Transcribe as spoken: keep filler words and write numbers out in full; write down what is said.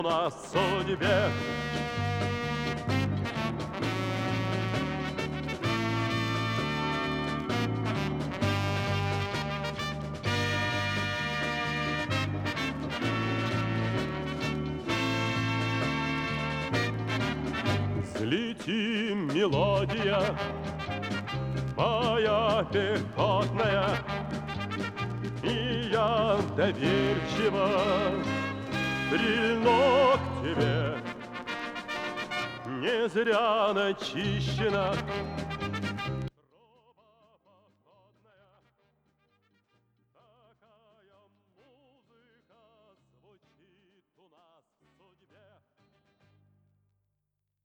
на судьбе. Взлети, мелодия моя пехотная, и я доверчиво прильну к тебе. Не зря начищена